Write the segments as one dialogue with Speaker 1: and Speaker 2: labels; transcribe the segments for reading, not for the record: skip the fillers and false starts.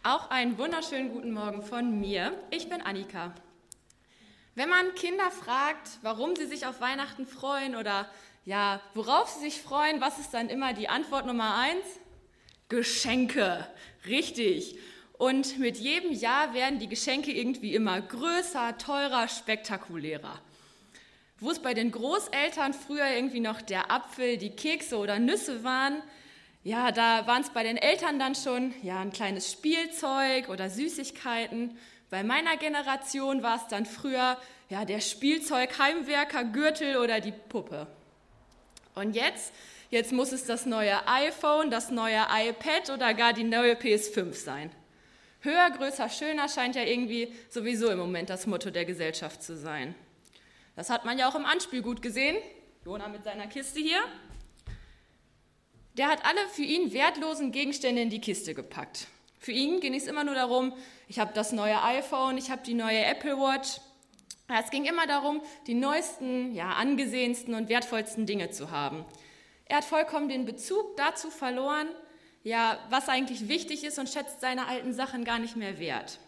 Speaker 1: Auch einen wunderschönen guten Morgen von mir. Ich bin Annika. Wenn man Kinder fragt, warum sie sich auf Weihnachten freuen oder ja, worauf sie sich freuen, was ist dann immer die Antwort Nummer 1? Geschenke, richtig. Und mit jedem Jahr werden die Geschenke irgendwie immer größer, teurer, spektakulärer. Wo es bei den Großeltern früher irgendwie noch der Apfel, die Kekse oder Nüsse waren, ja, da waren es bei den Eltern dann schon ein kleines Spielzeug oder Süßigkeiten. Bei meiner Generation war es dann früher der Spielzeug-Heimwerker, Gürtel oder die Puppe. Und jetzt muss es das neue iPhone, das neue iPad oder gar die neue PS5 sein. Höher, größer, schöner scheint ja irgendwie sowieso im Moment das Motto der Gesellschaft zu sein. Das hat man ja auch im Anspiel gut gesehen. Jona mit seiner Kiste hier. Der hat alle für ihn wertlosen Gegenstände in die Kiste gepackt. Für ihn ging es immer nur darum, ich habe das neue iPhone, ich habe die neue Apple Watch. Es ging immer darum, die neuesten, angesehensten und wertvollsten Dinge zu haben. Er hat vollkommen den Bezug dazu verloren, was eigentlich wichtig ist und schätzt seine alten Sachen gar nicht mehr wert.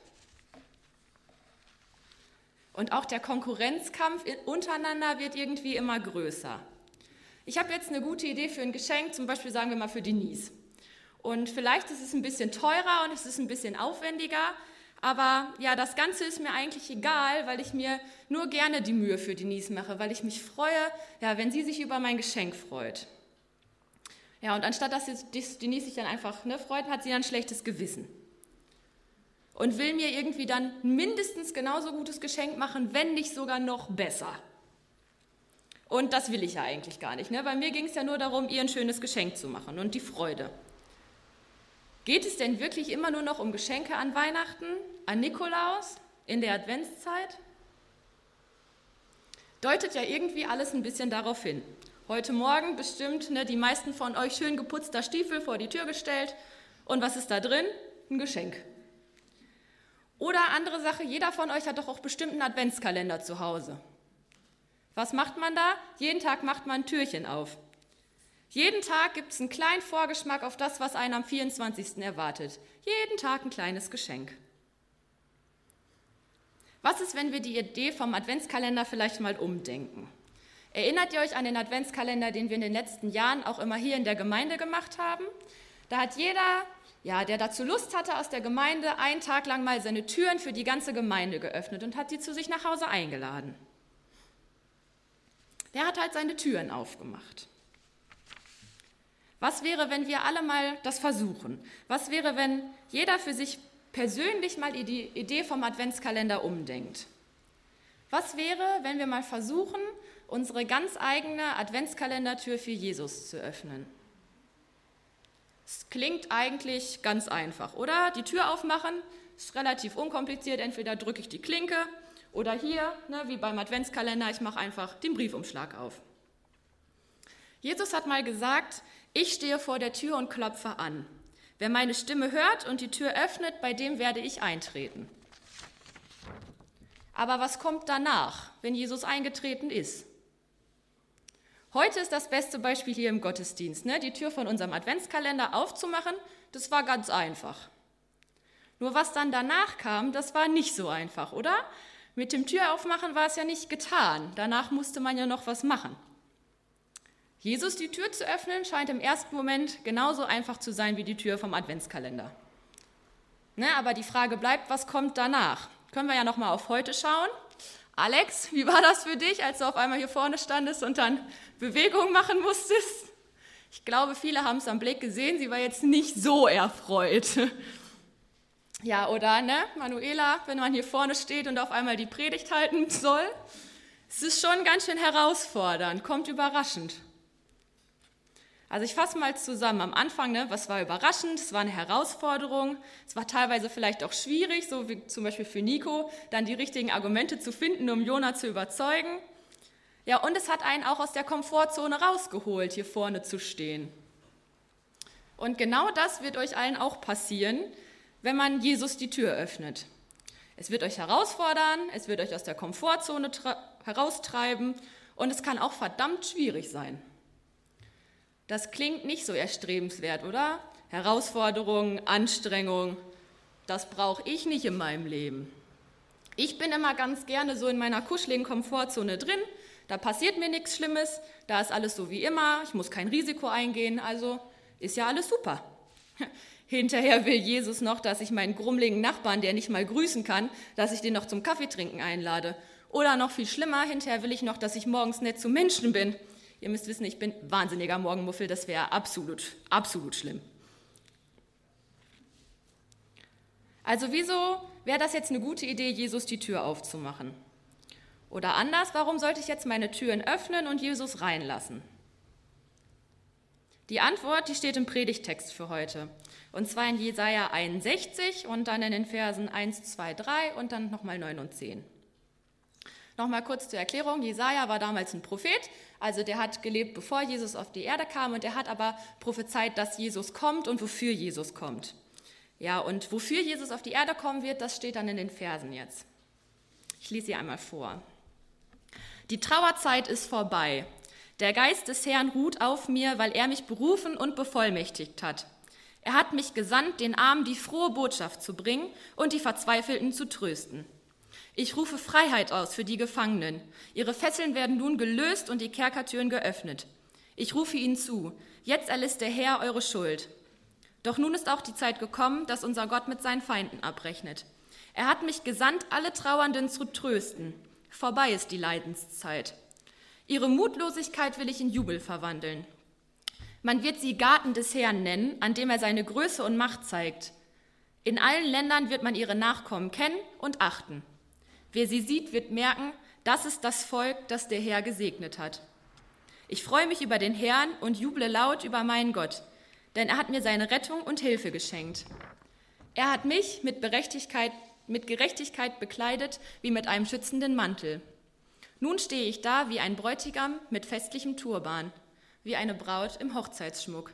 Speaker 1: Und auch der Konkurrenzkampf untereinander wird irgendwie immer größer. Ich habe jetzt eine gute Idee für ein Geschenk, zum Beispiel sagen wir mal für Denise. Und vielleicht ist es ein bisschen teurer und es ist ein bisschen aufwendiger, aber das Ganze ist mir eigentlich egal, weil ich mir nur gerne die Mühe für Denise mache, weil ich mich freue, wenn sie sich über mein Geschenk freut. Ja, und anstatt dass Denise sich dann einfach freut, hat sie dann ein schlechtes Gewissen. Und will mir irgendwie dann mindestens genauso gutes Geschenk machen, wenn nicht sogar noch besser. Und das will ich ja eigentlich gar nicht. Bei mir ging es ja nur darum, ihr ein schönes Geschenk zu machen und die Freude. Geht es denn wirklich immer nur noch um Geschenke an Weihnachten, an Nikolaus, in der Adventszeit? Deutet ja irgendwie alles ein bisschen darauf hin. Heute Morgen bestimmt die meisten von euch schön geputzter Stiefel vor die Tür gestellt. Und was ist da drin? Ein Geschenk. Oder andere Sache, jeder von euch hat doch auch bestimmt einen Adventskalender zu Hause. Was macht man da? Jeden Tag macht man ein Türchen auf. Jeden Tag gibt es einen kleinen Vorgeschmack auf das, was einen am 24. erwartet. Jeden Tag ein kleines Geschenk. Was ist, wenn wir die Idee vom Adventskalender vielleicht mal umdenken? Erinnert ihr euch an den Adventskalender, den wir in den letzten Jahren auch immer hier in der Gemeinde gemacht haben? Da hat jeder, der dazu Lust hatte, aus der Gemeinde einen Tag lang mal seine Türen für die ganze Gemeinde geöffnet und hat die zu sich nach Hause eingeladen. Der hat halt seine Türen aufgemacht. Was wäre, wenn wir alle mal das versuchen? Was wäre, wenn jeder für sich persönlich mal die Idee vom Adventskalender umdenkt? Was wäre, wenn wir mal versuchen, unsere ganz eigene Adventskalendertür für Jesus zu öffnen? Es klingt eigentlich ganz einfach, oder? Die Tür aufmachen ist relativ unkompliziert. Entweder drücke ich die Klinke oder hier, wie beim Adventskalender, ich mache einfach den Briefumschlag auf. Jesus hat mal gesagt, ich stehe vor der Tür und klopfe an. Wer meine Stimme hört und die Tür öffnet, bei dem werde ich eintreten. Aber was kommt danach, wenn Jesus eingetreten ist? Heute ist das beste Beispiel hier im Gottesdienst. Die Tür von unserem Adventskalender aufzumachen, das war ganz einfach. Nur was dann danach kam, das war nicht so einfach, oder? Mit dem Türaufmachen war es ja nicht getan. Danach musste man ja noch was machen. Jesus die Tür zu öffnen, scheint im ersten Moment genauso einfach zu sein wie die Tür vom Adventskalender. Aber die Frage bleibt, was kommt danach? Können wir ja noch mal auf heute schauen. Alex, wie war das für dich, als du auf einmal hier vorne standest und dann Bewegungen machen musstest? Ich glaube, viele haben es am Blick gesehen, sie war jetzt nicht so erfreut. Ja, oder, Manuela, wenn man hier vorne steht und auf einmal die Predigt halten soll, es ist schon ganz schön herausfordernd, kommt überraschend. Also ich fasse mal zusammen. Am Anfang, was war überraschend, es war eine Herausforderung, es war teilweise vielleicht auch schwierig, so wie zum Beispiel für Nico, dann die richtigen Argumente zu finden, um Jona zu überzeugen. Ja, und es hat einen auch aus der Komfortzone rausgeholt, hier vorne zu stehen. Und genau das wird euch allen auch passieren, wenn man Jesus die Tür öffnet. Es wird euch herausfordern, es wird euch aus der Komfortzone heraustreiben und es kann auch verdammt schwierig sein. Das klingt nicht so erstrebenswert, oder? Herausforderung, Anstrengung, das brauche ich nicht in meinem Leben. Ich bin immer ganz gerne so in meiner kuscheligen Komfortzone drin, da passiert mir nichts Schlimmes, da ist alles so wie immer, ich muss kein Risiko eingehen, also ist ja alles super. Hinterher will Jesus noch, dass ich meinen grummeligen Nachbarn, der nicht mal grüßen kann, dass ich den noch zum Kaffeetrinken einlade. Oder noch viel schlimmer, hinterher will ich noch, dass ich morgens nett zu Menschen bin. Ihr müsst wissen, ich bin wahnsinniger Morgenmuffel, das wäre absolut, absolut schlimm. Also wieso wäre das jetzt eine gute Idee, Jesus die Tür aufzumachen? Oder anders, warum sollte ich jetzt meine Türen öffnen und Jesus reinlassen? Die Antwort, die steht im Predigtext für heute. Und zwar in Jesaja 61 und dann in den Versen 1, 2, 3 und dann nochmal 9 und 10. Nochmal kurz zur Erklärung, Jesaja war damals ein Prophet, also der hat gelebt, bevor Jesus auf die Erde kam und der hat aber prophezeit, dass Jesus kommt und wofür Jesus kommt. Ja, und wofür Jesus auf die Erde kommen wird, das steht dann in den Versen jetzt. Ich lese sie einmal vor. Die Trauerzeit ist vorbei. Der Geist des Herrn ruht auf mir, weil er mich berufen und bevollmächtigt hat. Er hat mich gesandt, den Armen die frohe Botschaft zu bringen und die Verzweifelten zu trösten. Ich rufe Freiheit aus für die Gefangenen. Ihre Fesseln werden nun gelöst und die Kerkertüren geöffnet. Ich rufe ihnen zu, jetzt erlässt der Herr eure Schuld. Doch nun ist auch die Zeit gekommen, dass unser Gott mit seinen Feinden abrechnet. Er hat mich gesandt, alle Trauernden zu trösten. Vorbei ist die Leidenszeit. Ihre Mutlosigkeit will ich in Jubel verwandeln. Man wird sie Garten des Herrn nennen, an dem er seine Größe und Macht zeigt. In allen Ländern wird man ihre Nachkommen kennen und achten. Wer sie sieht, wird merken, das ist das Volk, das der Herr gesegnet hat. Ich freue mich über den Herrn und juble laut über meinen Gott, denn er hat mir seine Rettung und Hilfe geschenkt. Er hat mich mit Gerechtigkeit bekleidet, wie mit einem schützenden Mantel. Nun stehe ich da wie ein Bräutigam mit festlichem Turban, wie eine Braut im Hochzeitsschmuck.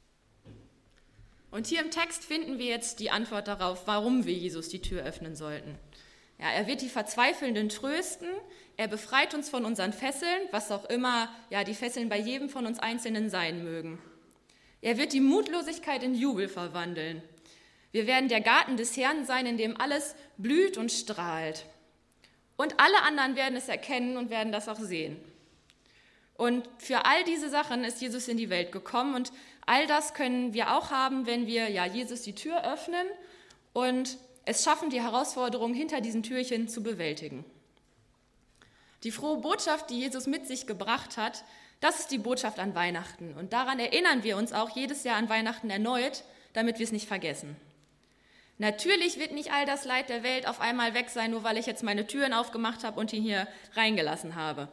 Speaker 1: Und hier im Text finden wir jetzt die Antwort darauf, warum wir Jesus die Tür öffnen sollten. Ja, er wird die Verzweifelnden trösten, er befreit uns von unseren Fesseln, was auch immer ja, die Fesseln bei jedem von uns Einzelnen sein mögen. Er wird die Mutlosigkeit in Jubel verwandeln. Wir werden der Garten des Herrn sein, in dem alles blüht und strahlt. Und alle anderen werden es erkennen und werden das auch sehen. Und für all diese Sachen ist Jesus in die Welt gekommen und all das können wir auch haben, wenn wir ja Jesus die Tür öffnen und es schaffen, die Herausforderungen hinter diesen Türchen zu bewältigen. Die frohe Botschaft, die Jesus mit sich gebracht hat, das ist die Botschaft an Weihnachten. Und daran erinnern wir uns auch jedes Jahr an Weihnachten erneut, damit wir es nicht vergessen. Natürlich wird nicht all das Leid der Welt auf einmal weg sein, nur weil ich jetzt meine Türen aufgemacht habe und ihn hier reingelassen habe.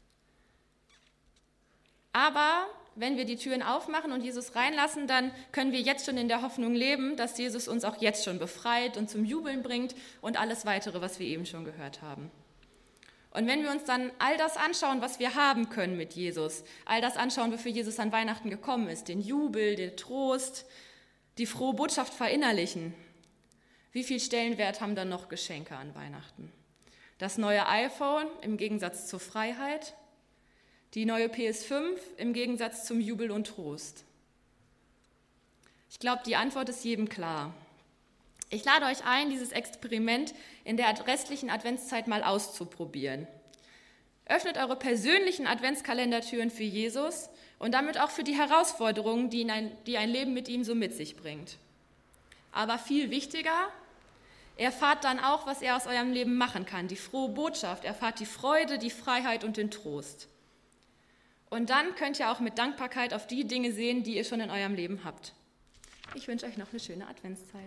Speaker 1: Aber wenn wir die Türen aufmachen und Jesus reinlassen, dann können wir jetzt schon in der Hoffnung leben, dass Jesus uns auch jetzt schon befreit und zum Jubeln bringt und alles Weitere, was wir eben schon gehört haben. Und wenn wir uns dann all das anschauen, was wir haben können mit Jesus, all das anschauen, wofür Jesus an Weihnachten gekommen ist, den Jubel, den Trost, die frohe Botschaft verinnerlichen, wie viel Stellenwert haben dann noch Geschenke an Weihnachten? Das neue iPhone im Gegensatz zur Freiheit, die neue PS5 im Gegensatz zum Jubel und Trost. Ich glaube, die Antwort ist jedem klar. Ich lade euch ein, dieses Experiment in der restlichen Adventszeit mal auszuprobieren. Öffnet eure persönlichen Adventskalendertüren für Jesus und damit auch für die Herausforderungen, die ein Leben mit ihm so mit sich bringt. Aber viel wichtiger, erfahrt dann auch, was er aus eurem Leben machen kann, die frohe Botschaft, erfahrt die Freude, die Freiheit und den Trost. Und dann könnt ihr auch mit Dankbarkeit auf die Dinge sehen, die ihr schon in eurem Leben habt. Ich wünsche euch noch eine schöne Adventszeit.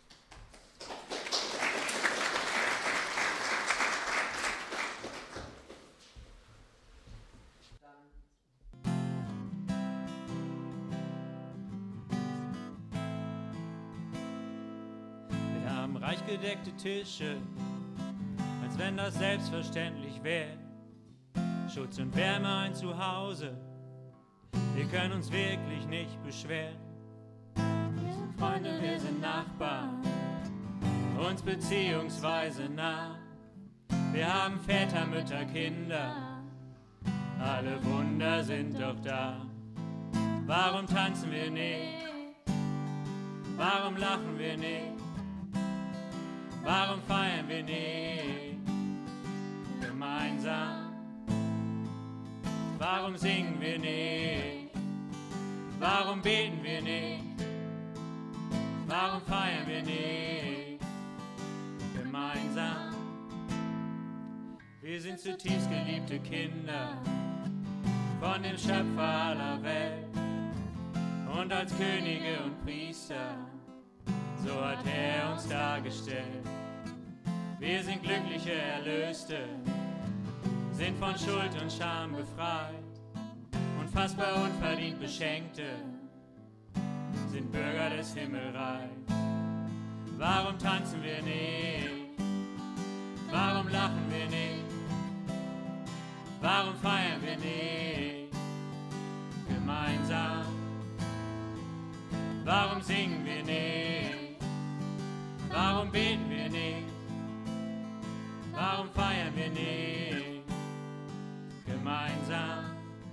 Speaker 2: Wir haben reich gedeckte Tische, als wenn das selbstverständlich wäre. Schutz und Wärme, ein Zuhause, wir können uns wirklich nicht beschweren. Wir sind Freunde, wir sind Nachbarn, uns beziehungsweise nah. Wir haben Väter, Mütter, Kinder, alle Wunder sind doch da. Warum tanzen wir nicht? Warum lachen wir nicht? Warum feiern wir nicht gemeinsam? Warum singen wir nicht? Warum beten wir nicht? Warum feiern wir nicht gemeinsam? Wir sind zutiefst geliebte Kinder von dem Schöpfer aller Welt. Und als Könige und Priester, so hat er uns dargestellt. Wir sind glückliche Erlöste, sind von Schuld und Scham befreit. Unfassbar unverdient Beschenkte, sind Bürger des Himmelreichs. Warum tanzen wir nicht? Warum lachen wir nicht? Warum feiern wir nicht gemeinsam? Warum singen wir nicht? Warum beten wir nicht? Warum feiern wir nicht gemeinsam?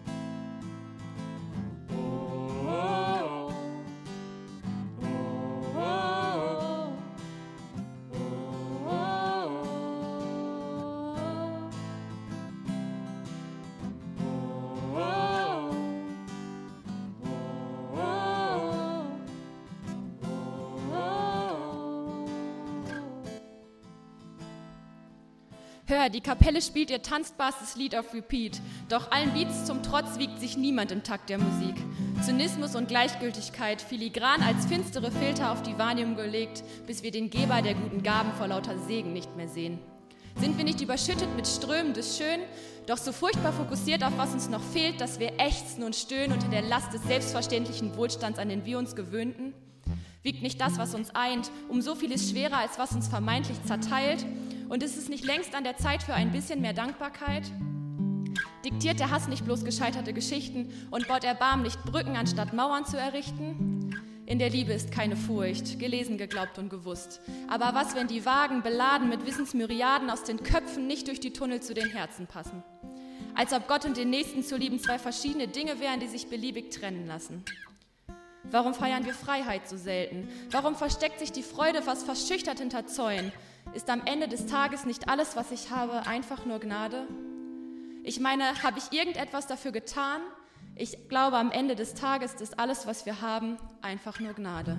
Speaker 1: Hör, die Kapelle spielt ihr tanzbares Lied auf Repeat. Doch allen Beats zum Trotz wiegt sich niemand im Takt der Musik. Zynismus und Gleichgültigkeit filigran als finstere Filter auf die Wahrnehmung gelegt, bis wir den Geber der guten Gaben vor lauter Segen nicht mehr sehen. Sind wir nicht überschüttet mit Strömen des Schönen, doch so furchtbar fokussiert auf was uns noch fehlt, dass wir ächzen und stöhnen unter der Last des selbstverständlichen Wohlstands, an den wir uns gewöhnten? Wiegt nicht das, was uns eint, um so vieles schwerer, als was uns vermeintlich zerteilt? Und ist es nicht längst an der Zeit für ein bisschen mehr Dankbarkeit? Diktiert der Hass nicht bloß gescheiterte Geschichten und baut Erbarmen nicht Brücken, anstatt Mauern zu errichten? In der Liebe ist keine Furcht, gelesen, geglaubt und gewusst. Aber was, wenn die Wagen, beladen mit Wissensmyriaden, aus den Köpfen nicht durch die Tunnel zu den Herzen passen? Als ob Gott und den Nächsten zu lieben zwei verschiedene Dinge wären, die sich beliebig trennen lassen. Warum feiern wir Freiheit so selten? Warum versteckt sich die Freude fast verschüchtert hinter Zäunen? Ist am Ende des Tages nicht alles, was ich habe, einfach nur Gnade? Ich meine, habe ich irgendetwas dafür getan? Ich glaube, am Ende des Tages ist alles, was wir haben, einfach nur Gnade.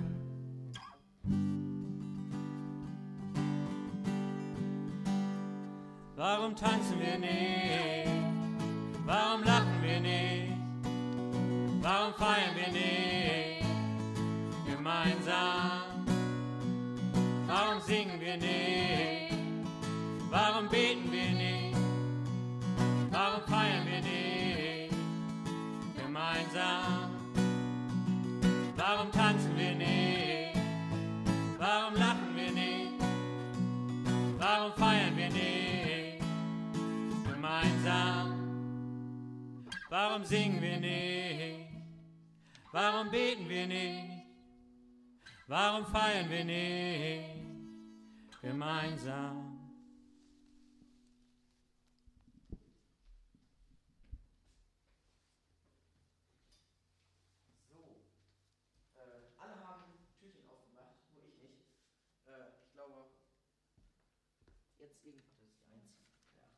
Speaker 2: Warum tanzen wir nicht? Warum lachen wir nicht? Warum feiern wir nicht gemeinsam? Warum singen wir nicht? Warum beten wir nicht? Warum feiern wir nicht gemeinsam? Warum tanzen wir nicht? Warum lachen wir nicht? Warum feiern wir nicht gemeinsam? Warum singen wir nicht? Warum beten wir nicht? Warum feiern wir nicht gemeinsam?